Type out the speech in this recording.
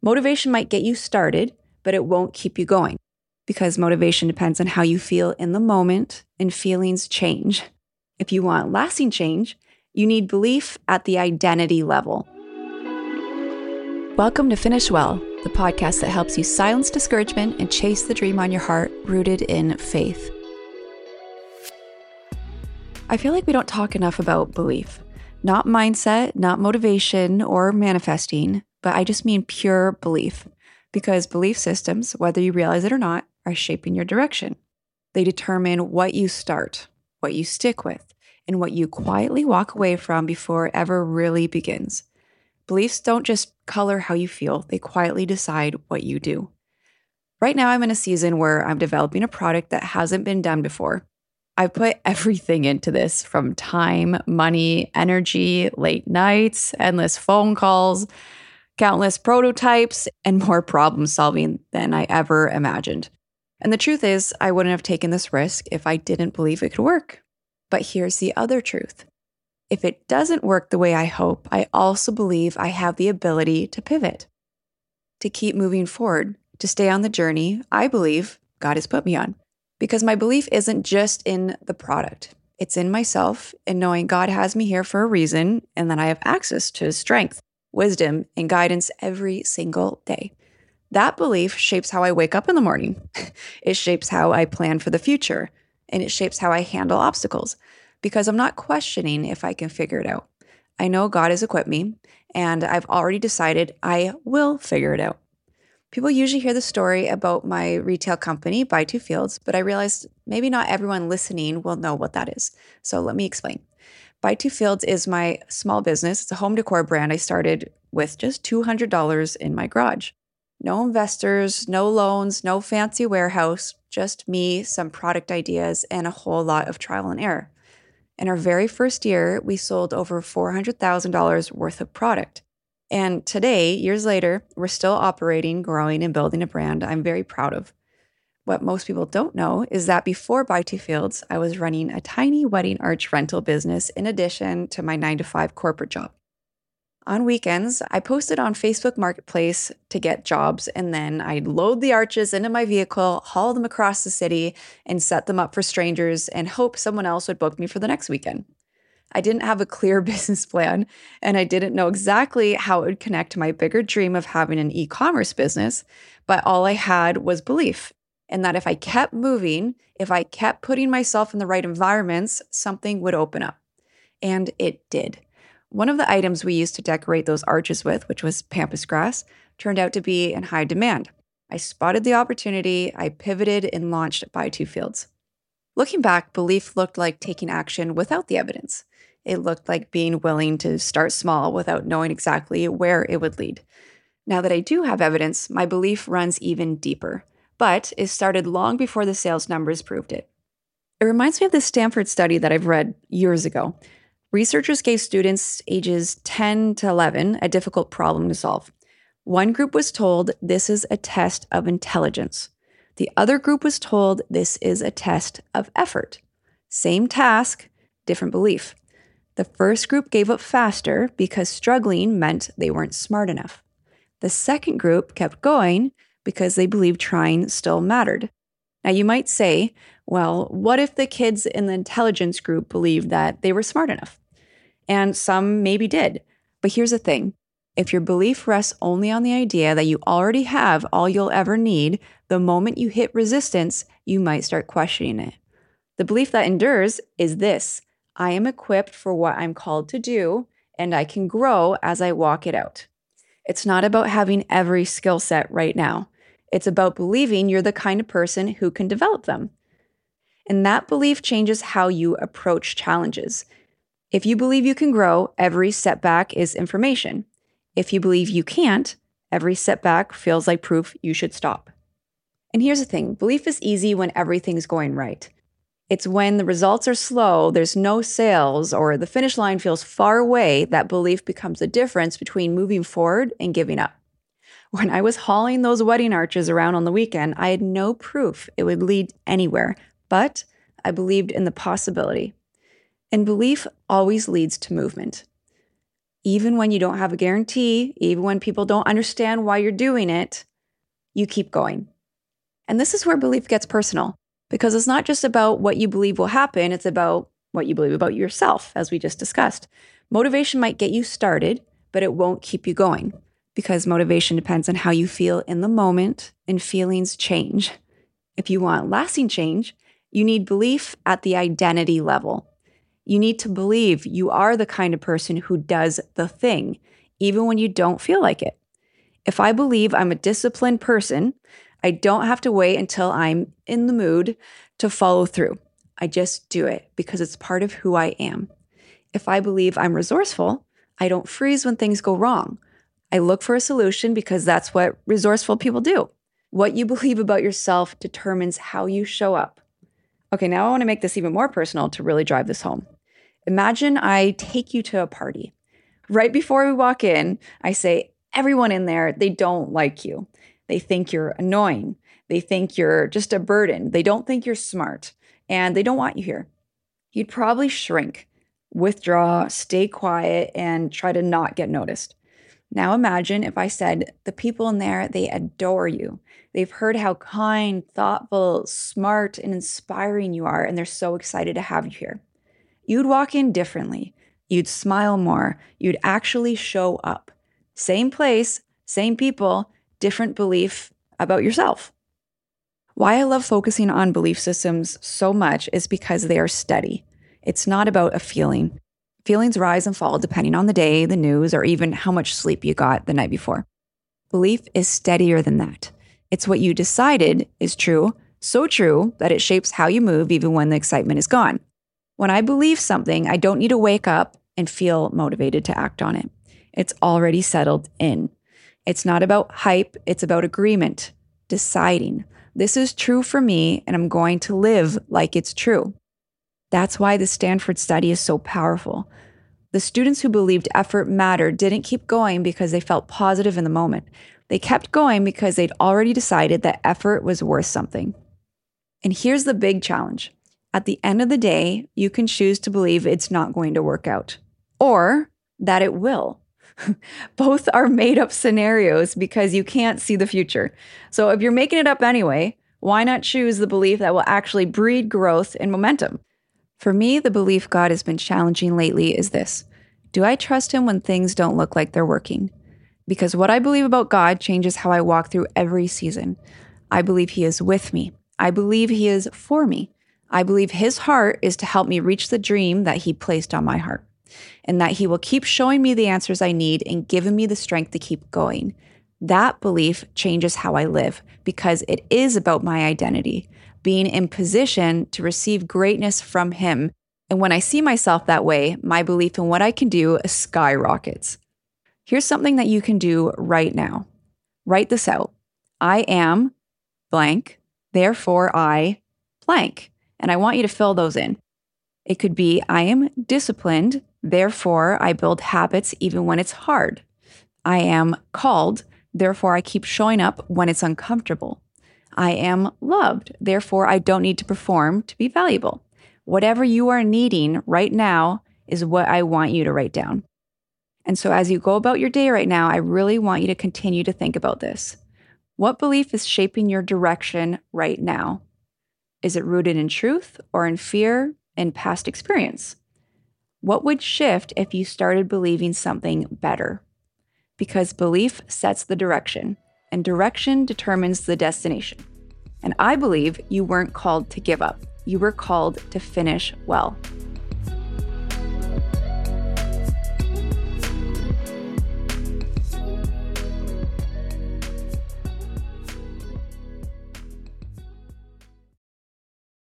Motivation might get you started, but it won't keep you going because motivation depends on how you feel in the moment and feelings change. If you want lasting change, you need belief at the identity level. Welcome to Finish Well, the podcast that helps you silence discouragement and chase the dream on your heart rooted in faith. I feel like we don't talk enough about belief. Not mindset, not motivation or manifesting, but I just mean pure belief. Because belief systems, whether you realize it or not, are shaping your direction. They determine what you start, what you stick with, and what you quietly walk away from before it ever really begins. Beliefs don't just color how you feel, they quietly decide what you do. Right now, I'm in a season where I'm developing a product that hasn't been done before. I've put everything into this, from time, money, energy, late nights, endless phone calls, countless prototypes, and more problem solving than I ever imagined. And the truth is, I wouldn't have taken this risk if I didn't believe it could work. But here's the other truth. If it doesn't work the way I hope, I also believe I have the ability to pivot, to keep moving forward, to stay on the journey I believe God has put me on. Because my belief isn't just in the product. It's in myself and knowing God has me here for a reason and that I have access to His strength, wisdom, and guidance every single day. That belief shapes how I wake up in the morning. It shapes how I plan for the future, and it shapes how I handle obstacles because I'm not questioning if I can figure it out. I know God has equipped me, and I've already decided I will figure it out. People usually hear the story about my retail company, Buy Two Fields, but I realized maybe not everyone listening will know what that is. So let me explain. Buy Two Fields is my small business. It's a home decor brand I started with just $200 in my garage. No investors, no loans, no fancy warehouse, just me, some product ideas, and a whole lot of trial and error. In our very first year, we sold over $400,000 worth of product. And today, years later, we're still operating, growing, and building a brand I'm very proud of. What most people don't know is that before Buy Two Fields, I was running a tiny wedding arch rental business in addition to my 9-to-5 corporate job. On weekends, I posted on Facebook Marketplace to get jobs, and then I'd load the arches into my vehicle, haul them across the city, and set them up for strangers and hope someone else would book me for the next weekend. I didn't have a clear business plan, and I didn't know exactly how it would connect to my bigger dream of having an e-commerce business, but all I had was belief, and that if I kept moving, if I kept putting myself in the right environments, something would open up. And it did. One of the items we used to decorate those arches with, which was pampas grass, turned out to be in high demand. I spotted the opportunity, I pivoted, and launched Buy Two Fields. Looking back, belief looked like taking action without the evidence. It looked like being willing to start small without knowing exactly where it would lead. Now that I do have evidence, my belief runs even deeper, but it started long before the sales numbers proved it. It reminds me of this Stanford study that I've read years ago. Researchers gave students ages 10 to 11 a difficult problem to solve. One group was told this is a test of intelligence. The other group was told this is a test of effort. Same task, different belief. The first group gave up faster because struggling meant they weren't smart enough. The second group kept going because they believed trying still mattered. Now you might say, well, what if the kids in the intelligence group believed that they were smart enough? And some maybe did. But here's the thing. If your belief rests only on the idea that you already have all you'll ever need, the moment you hit resistance, you might start questioning it. The belief that endures is this: I am equipped for what I'm called to do, and I can grow as I walk it out. It's not about having every skill set right now. It's about believing you're the kind of person who can develop them. And that belief changes how you approach challenges. If you believe you can grow, every setback is information. If you believe you can't, every setback feels like proof you should stop. And here's the thing, belief is easy when everything's going right. It's when the results are slow, there's no sales, or the finish line feels far away that belief becomes the difference between moving forward and giving up. When I was hauling those wedding arches around on the weekend, I had no proof it would lead anywhere, but I believed in the possibility. And belief always leads to movement. Even when you don't have a guarantee, even when people don't understand why you're doing it, you keep going. And this is where belief gets personal, because it's not just about what you believe will happen, it's about what you believe about yourself, as we just discussed. Motivation might get you started, but it won't keep you going, because motivation depends on how you feel in the moment, and feelings change. If you want lasting change, you need belief at the identity level. You need to believe you are the kind of person who does the thing, even when you don't feel like it. If I believe I'm a disciplined person, I don't have to wait until I'm in the mood to follow through. I just do it because it's part of who I am. If I believe I'm resourceful, I don't freeze when things go wrong. I look for a solution because that's what resourceful people do. What you believe about yourself determines how you show up. Okay, now I want to make this even more personal to really drive this home. Imagine I take you to a party. Right before we walk in, I say, everyone in there, they don't like you. They think you're annoying. They think you're just a burden. They don't think you're smart, and they don't want you here. You'd probably shrink, withdraw, stay quiet, and try to not get noticed. Now imagine if I said, the people in there, they adore you. They've heard how kind, thoughtful, smart, and inspiring you are, and they're so excited to have you here. You'd walk in differently. You'd smile more. You'd actually show up. Same place, same people, different belief about yourself. Why I love focusing on belief systems so much is because they are steady. It's not about a feeling. Feelings rise and fall depending on the day, the news, or even how much sleep you got the night before. Belief is steadier than that. It's what you decided is true, so true that it shapes how you move even when the excitement is gone. When I believe something, I don't need to wake up and feel motivated to act on it. It's already settled in. It's not about hype, it's about agreement, deciding. This is true for me, and I'm going to live like it's true. That's why the Stanford study is so powerful. The students who believed effort mattered didn't keep going because they felt positive in the moment. They kept going because they'd already decided that effort was worth something. And here's the big challenge. At the end of the day, you can choose to believe it's not going to work out, or that it will. Both are made up scenarios because you can't see the future. So if you're making it up anyway, why not choose the belief that will actually breed growth and momentum? For me, the belief God has been challenging lately is this. Do I trust him when things don't look like they're working? Because what I believe about God changes how I walk through every season. I believe he is with me. I believe he is for me. I believe his heart is to help me reach the dream that he placed on my heart, and that he will keep showing me the answers I need and giving me the strength to keep going. That belief changes how I live because it is about my identity, being in position to receive greatness from him. And when I see myself that way, my belief in what I can do skyrockets. Here's something that you can do right now. Write this out. I am blank, therefore I blank. And I want you to fill those in. It could be, I am disciplined, therefore I build habits even when it's hard. I am called, therefore I keep showing up when it's uncomfortable. I am loved, therefore I don't need to perform to be valuable. Whatever you are needing right now is what I want you to write down. And so as you go about your day right now, I really want you to continue to think about this. What belief is shaping your direction right now? Is it rooted in truth or in fear and past experience? What would shift if you started believing something better? Because belief sets the direction, and direction determines the destination. And I believe you weren't called to give up. You were called to finish well.